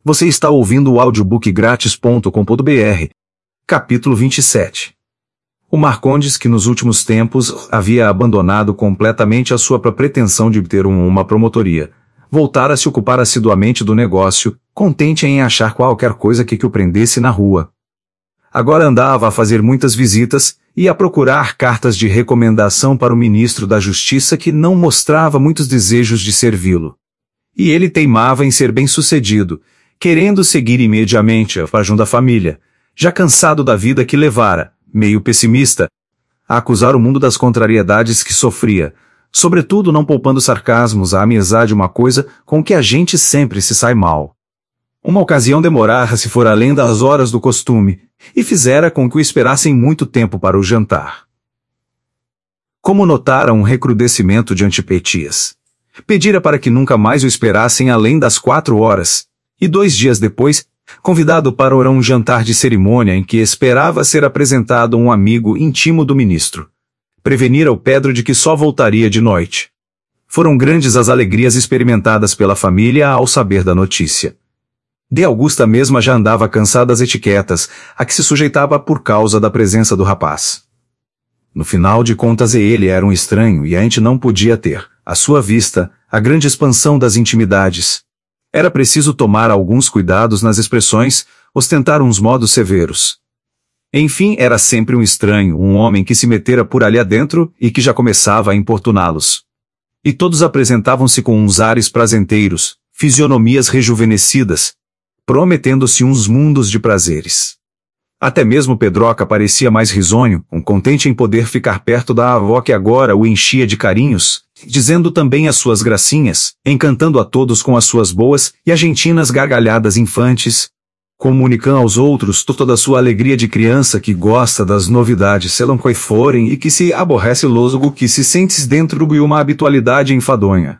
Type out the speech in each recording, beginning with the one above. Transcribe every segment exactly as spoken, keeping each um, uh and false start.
Você está ouvindo o audiobook grátis ponto com ponto br. Capítulo vinte e sete. O Marcondes, que nos últimos tempos havia abandonado completamente a sua pretensão de ter um, uma promotoria, voltara a se ocupar assiduamente do negócio, contente em achar qualquer coisa que, que o prendesse na rua. Agora andava a fazer muitas visitas e a procurar cartas de recomendação para o ministro da Justiça, que não mostrava muitos desejos de servi-lo. E ele teimava em ser bem-sucedido, querendo seguir imediatamente a paixão da família, já cansado da vida que levara, meio pessimista, a acusar o mundo das contrariedades que sofria, sobretudo não poupando sarcasmos à amizade, uma coisa com que a gente sempre se sai mal. Uma ocasião demorara-se fora além das horas do costume, e fizera com que o esperassem muito tempo para o jantar. Como notara um recrudescimento de antipatias, pedira para que nunca mais o esperassem além das quatro horas, e dois dias depois, convidado para um jantar de cerimônia em que esperava ser apresentado um amigo íntimo do ministro, prevenira o Pedro de que só voltaria de noite. Foram grandes as alegrias experimentadas pela família ao saber da notícia. De Augusta mesma já andava cansada das etiquetas, a que se sujeitava por causa da presença do rapaz. No final de contas ele era um estranho e a gente não podia ter, à sua vista, a grande expansão das intimidades. Era preciso tomar alguns cuidados nas expressões, ostentar uns modos severos. Enfim, era sempre um estranho, um homem que se metera por ali adentro e que já começava a importuná-los. E todos apresentavam-se com uns ares prazenteiros, fisionomias rejuvenescidas, prometendo-se uns mundos de prazeres. Até mesmo Pedroca parecia mais risonho, um contente em poder ficar perto da avó que agora o enchia de carinhos, dizendo também as suas gracinhas, encantando a todos com as suas boas e argentinas gargalhadas infantes, comunicando aos outros toda a sua alegria de criança que gosta das novidades selam quais forem e que se aborrece logo que se sentes dentro de uma habitualidade enfadonha.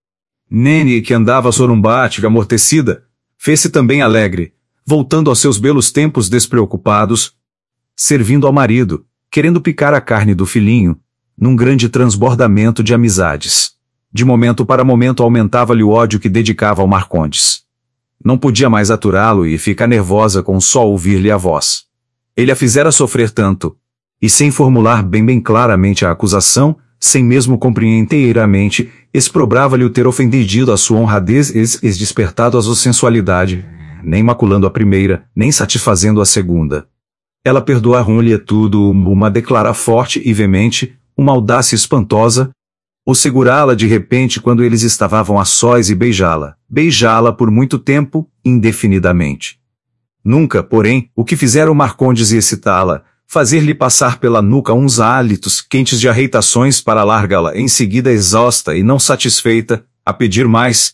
Nene, que andava sorumbática, amortecida, fez-se também alegre, voltando aos seus belos tempos despreocupados, servindo ao marido, querendo picar a carne do filhinho, num grande transbordamento de amizades. De momento para momento aumentava-lhe o ódio que dedicava ao Marcondes. Não podia mais aturá-lo e ficar nervosa com só ouvir-lhe a voz. Ele a fizera sofrer tanto, e sem formular bem bem claramente a acusação, sem mesmo compreender inteiramente, exprobrava-lhe o ter ofendido a sua honradez e despertado a sua sensualidade, nem maculando a primeira, nem satisfazendo a segunda. Ela perdoava-lhe tudo, uma declara forte e veemente, uma audácia espantosa, ou segurá-la de repente quando eles estavam a sós e beijá-la, beijá-la por muito tempo, indefinidamente. Nunca, porém, o que fizera o Marcondes e excitá-la, fazer-lhe passar pela nuca uns hálitos quentes de arreitações para largá-la em seguida exausta e não satisfeita, a pedir mais,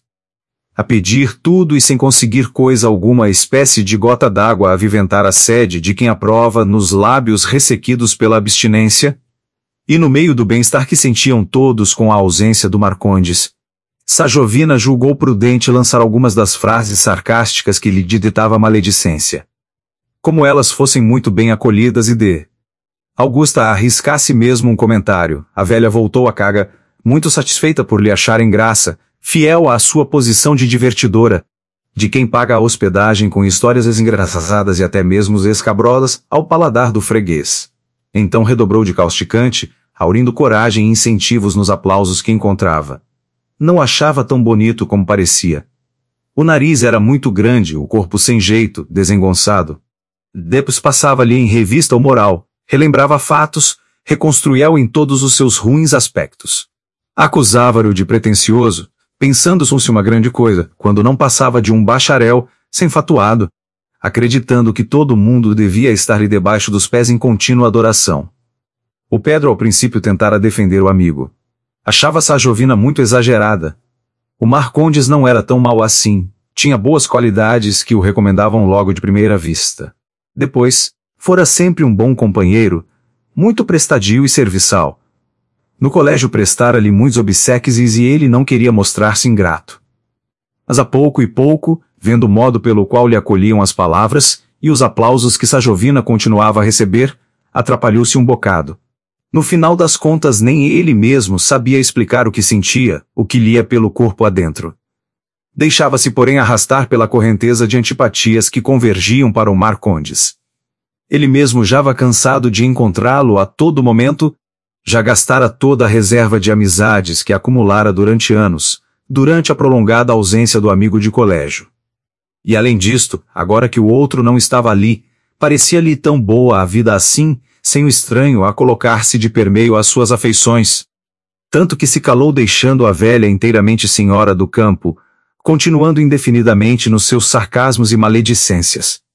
a pedir tudo e sem conseguir coisa alguma, a espécie de gota d'água a aviventar a sede de quem aprova nos lábios ressequidos pela abstinência. E no meio do bem-estar que sentiam todos com a ausência do Marcondes, Sajovina julgou prudente lançar algumas das frases sarcásticas que lhe ditava a maledicência. Como elas fossem muito bem acolhidas e de Augusta arriscasse mesmo um comentário, a velha voltou a caga, muito satisfeita por lhe acharem graça, fiel à sua posição de divertidora, de quem paga a hospedagem com histórias engraçadas e até mesmo escabrosas ao paladar do freguês. Então redobrou de causticante, aurindo coragem e incentivos nos aplausos que encontrava. Não achava tão bonito como parecia. O nariz era muito grande, o corpo sem jeito, desengonçado. Depois passava-lhe em revista o moral, relembrava fatos, reconstruía-o em todos os seus ruins aspectos. Acusava-o de pretensioso, pensando-se uma grande coisa, quando não passava de um bacharel, sem fatuado, acreditando que todo mundo devia estar-lhe debaixo dos pés em contínua adoração. O Pedro ao princípio tentara defender o amigo. Achava Sajovina muito exagerada. O Marcondes não era tão mau assim, tinha boas qualidades que o recomendavam logo de primeira vista. Depois, fora sempre um bom companheiro, muito prestadio e serviçal. No colégio prestara-lhe muitos obséquios e ele não queria mostrar-se ingrato. Mas a pouco e pouco, vendo o modo pelo qual lhe acolhiam as palavras, e os aplausos que Sajovina continuava a receber, atrapalhou-se um bocado. No final das contas nem ele mesmo sabia explicar o que sentia, o que lhe ia pelo corpo adentro. Deixava-se porém arrastar pela correnteza de antipatias que convergiam para o Marcondes. Ele mesmo java cansado de encontrá-lo a todo momento, já gastara toda a reserva de amizades que acumulara durante anos, durante a prolongada ausência do amigo de colégio. E além disto, agora que o outro não estava ali, parecia-lhe tão boa a vida assim, sem o estranho a colocar-se de permeio às suas afeições. Tanto que se calou deixando a velha inteiramente senhora do campo, continuando indefinidamente nos seus sarcasmos e maledicências.